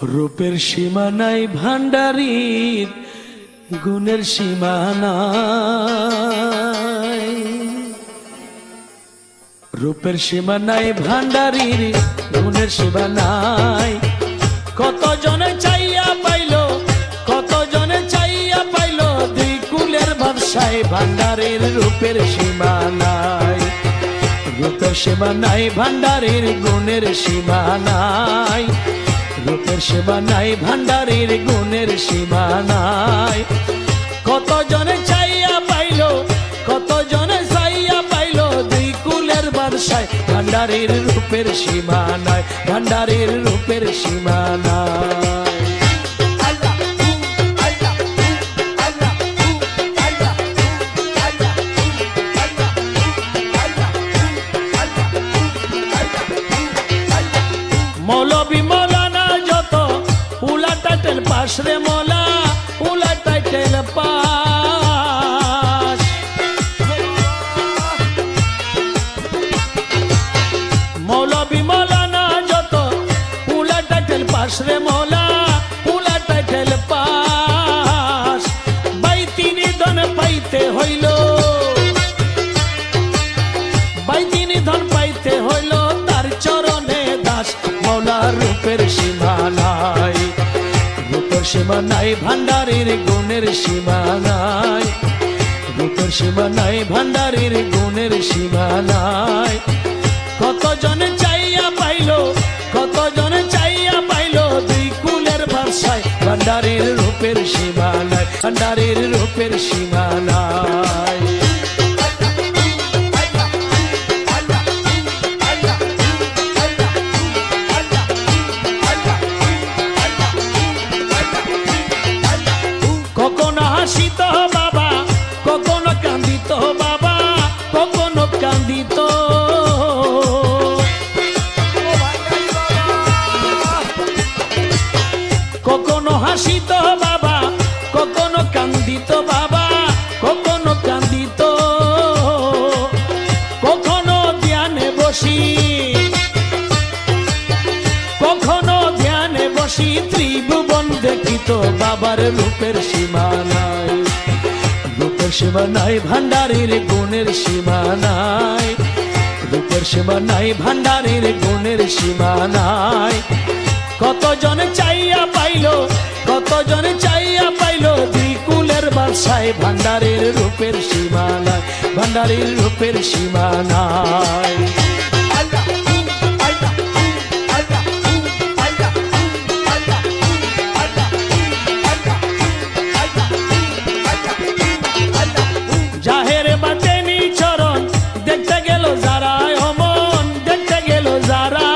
রূপের সীমা নাই ভান্ডারীর গুণের সীমা নাই। রূপের সীমা নাই ভান্ডারীর গুণের সীমা নাই। কত জনে চাইয়া পাইল, কত জনে চাইয়া পাইল, দুই কুলের ব্যবসায় ভান্ডারীর রূপের সীমা নাই। রূপের সীমা নাই ভান্ডারীর গুণের সীমা নাই। রূপের সীমা নাই ভান্ডারীর গুণের সীমা নাই। কত জনে চাইয়া পাইল, কত জনে চাইয়া পাইল, দুই কুলের ব্যবসায় ভান্ডারীর রূপের সীমা নাই। ভান্ডারীর রূপের সীমা নাই। মৌলবী মৌলানা যত উলা টাইটেল পাশ রে মোলা, উলা টাইটেল পাশ। মৌলবী মৌলানা যত উলা টাইটেল পাশ রে মোলা, উলা টাইটেল পাশ। বাই তিনি ধন পাইতে হইল, বাই তিনি ধন পাইতে হইল, তার চরণে দাস। মৌলার রূপের সীমা নাই। রূপের সীমা নাই ভান্ডারীর গুণের সীমা নাই। রূপের সীমা নাই ভান্ডারীর গুণের সীমা নাই। কত জনে চাইয়া পাইল, কত জনে চাইয়া পাইল, দুই কুলের ব্যবসায় ভান্ডারীর রূপের সীমা নাই। ভান্ডারীর রূপের সীমা নাই। কখনো হাসিত বাবা, কখনো কান্দিত বাবা, কখনো কান্দিত। কখনো হাসিত বাবা, কখনো কান্দিত বাবা, কখনো কান্দিত। কখনো ধ্যানে বসি, কখনো ধ্যানে বসি, ত্রিভুবন দেখিত বাবার রূপের সীমা নাই। রূপের সীমা নাই ভান্ডারীর গুণের সীমা নাই। রূপের সীমা নাই ভান্ডারীর গুণের সীমা নাই। কত জনে চাইয়া পাইল, কত জনে চাইয়া পাইল, দুই কুলের ব্যবসায় ভান্ডারীর রূপের সীমা নাই। ভান্ডারীর রূপের সীমা নাই। জাহের বাতেনি চরণ দেখতে গেল যারা, অমন দেখতে গেল যারা।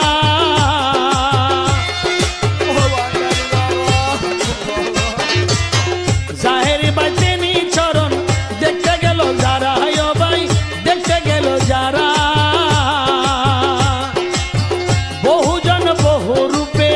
জাহের বাতেনি চরণ দেখতে গেল যারা, ভাই দেখতে গেল যারা। বহুজন বহু রূপে,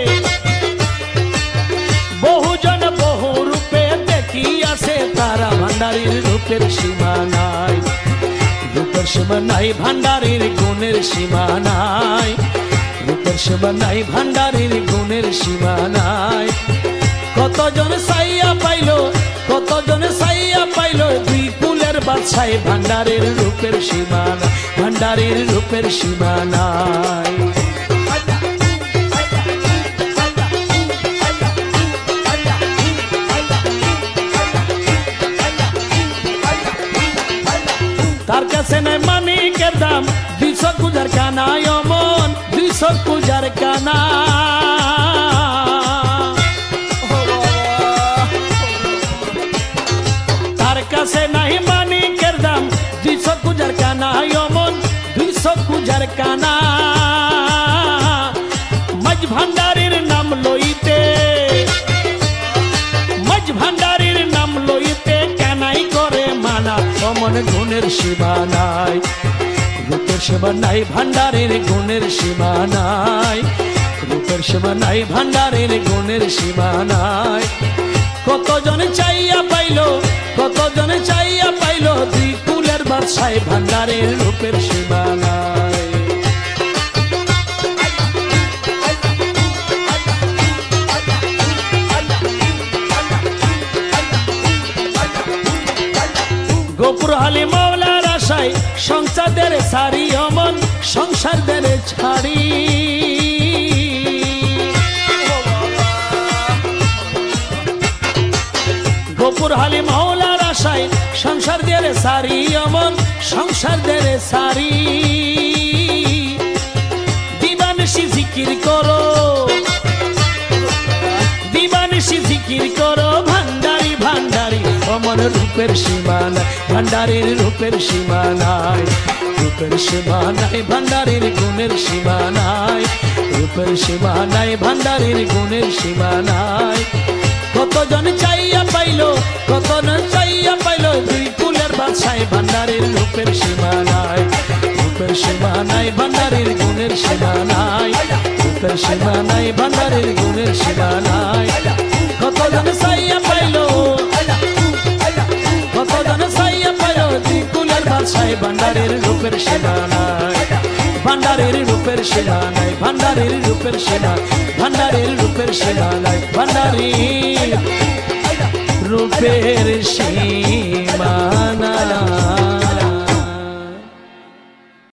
বহুজন বহু রূপে দেখিয়াছে তারা। ভান্ডারীর রূপের সীমা নাই। রূপের সীমা নাই ভান্ডারীর গুণের সীমা নাই। রূপের সীমা নাই ভান্ডারীর গুণের সীমা নাই। কত জন চাইয়া পাইল, কত জন চাইয়া পাইল, দুই কুলের ব্যবসায় ভান্ডারীর রূপের সীমা নাই। ভান্ডারীর রূপের সীমা নাই। তার কাছে নাই মানিকের দাম, 200 কুজার কানা, অমন 200 কুজার কানা। তার কাছে নাই মানিকের দাম, 200 কুজার কানা, অমন 200 কুজার কানা। মাঝ ভান্ডারীর নাম লইতে, মাঝ ভান্ডারীর নাম লইতে কানাই করে মানা। অমন গুণের সীমা নাই। রূপের সীমা নাই ভান্ডারীর গুণের সীমা নাই। রূপের সীমা নাই ভান্ডারীর গুণের সীমা নাই। কত জনে চাইয়া পাইল, কত জনে চাইয়া পাইল, দুই কুলের ব্যবসায় ভান্ডারীর রূপের সীমা নাই। হালি মাওলার আশায় সংসারদের সারি অমন সংসারদের ছাড়ি গোপুর হালি মাওলার আশায় সংসারদের সারি অমন সংসারদের সারি দিবানিশি জিকির করো দিবানিশি জিকির করো ভান্ডারি ভান্ডারি অমন রূপের সীমানায় ভান্ডারির রূপের সীমানায় রূপের সীমানায় ভান্ডারির গুণের সীমানায় রূপের সীমানায় ভান্ডারির গুণের সীমানায় কতজন চাইয়া পাইলো কতজন চাইয়া পাইলো দুই কুলের বাদশায় ভান্ডারির রূপের সীমানায় রূপের সীমানায় ভান্ডারির গুণের সীমানায় রূপের সীমানায় ভান্ডারির গুণের সীমানায় কতজন চাইয়া পাইলো কতজন চাইয়া পাইলো দুই কুলের বাদশায় ভান্ডারির রূপের সীমানায় ভান্ডারির রূপের সীমানায় ভান্ডারির রূপের সীমা ভান্ডারির রূপের সীমানায় ভান্ডারির রূপের সীমানায়